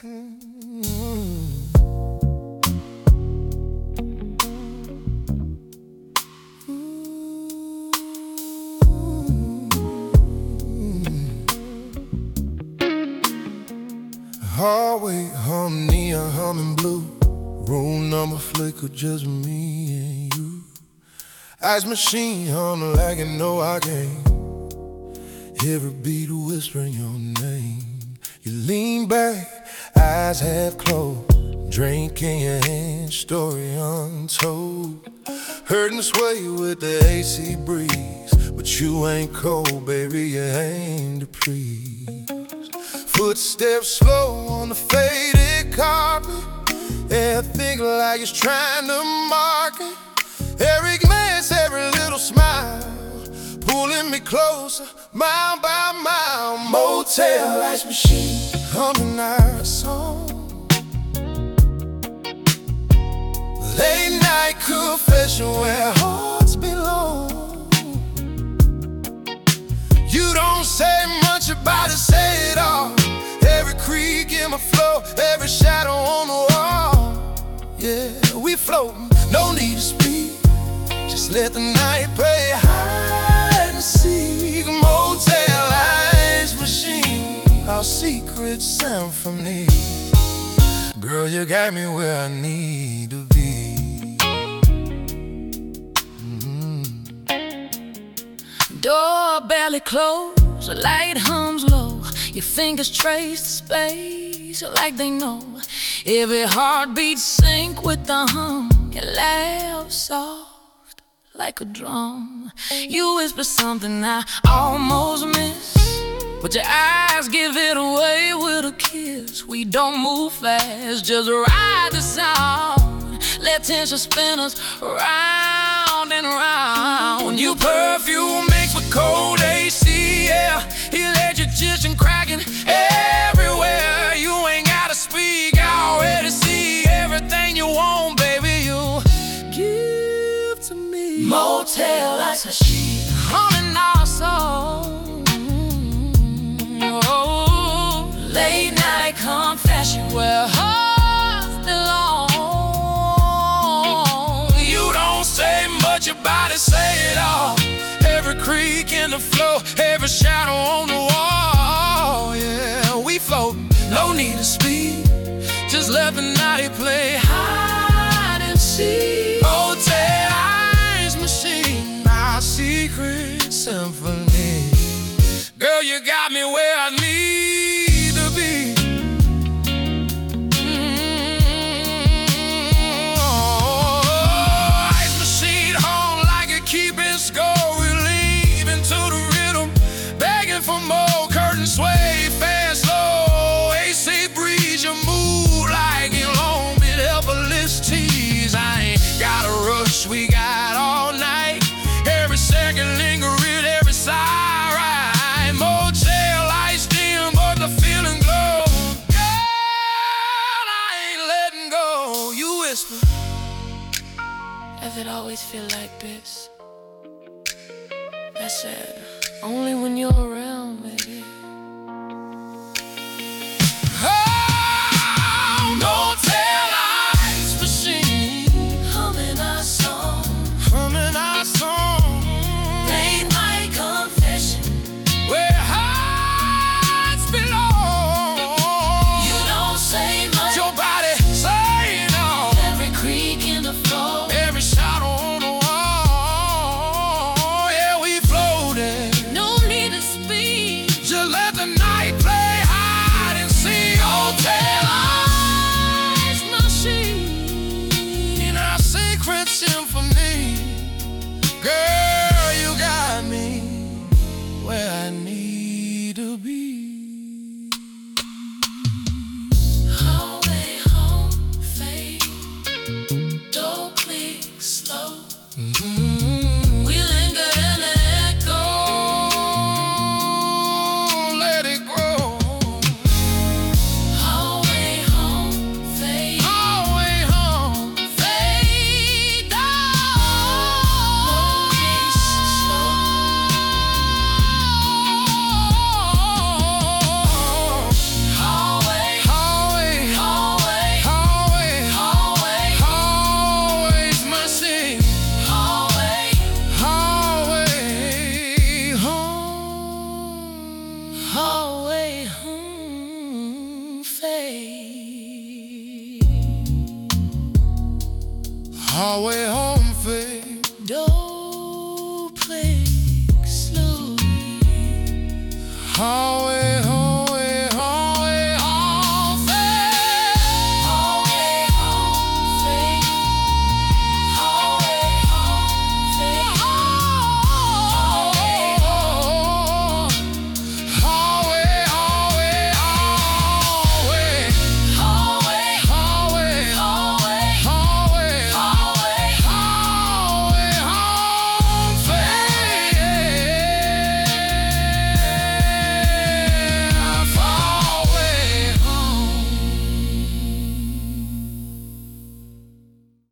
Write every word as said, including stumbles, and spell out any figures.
Hallway hum, neon humming blue. Room number flicker, just me and you. Ice machine hum like you know I can't. Every beat whispering your name. You lean back, eyes half closed, drink in your hand, story untold. Hurting to sway with the A C breeze, but you ain't cold, baby, you ain't the please. Footsteps slow on the faded carpet, yeah, think like it's trying to mark it. Every glance, every little smile, pulling me closer, mile by mile. Motel ice machine, humming our song. Late night confession where hearts belong. You don't say much about it, say it all. Every creak in my flow, every shadow on the wall. Yeah, we floating, no need to speak. Just let the night play hide and seek. Motel ice machine, our secret symphony. Girl, you got me where I need to be. Mm-hmm. Door barely closed, the light hums low. Your fingers trace the space like they know. Every heartbeat sync with the hum. You laugh soft like a drum. You whisper something I almost miss, but your eyes give it away with a kiss. We don't move fast, just ride the sound. Let tension spin us round and round. You perfume mixed with cold A C, yeah. He let your kitchen cracking everywhere. You ain't gotta speak, I already see everything you want, baby. You give to me. Motel ice machine, humming our song. Oh, late night confession where hearts belong. You don't say much about it, say it all. Every creak in the flow, every shadow on the wall. Yeah, we floating, no need to speak. Just let the night play hide and seek. Motel ice machine, our secret symphony. Girl, you got me where I need to be. Mm-hmm. Oh, ice machine hum like it keeping score. For more, curtains sway fast, slow. A C breeze, you move like you long been helpless tease. I ain't got a rush, we got all night. Every second lingering, every sigh right. Motel lights dim, but the feeling glow. Girl, I ain't letting go. You whisper, does it always feel like this? That's it. Only when you're around, baby. Oh, motel ice machine, humming our song, humming our song. Late night confession, where hearts belong. You don't say much, your body saying all. Every creak in the floor, every shadow on the wall. Yeah, we floated. Highway home.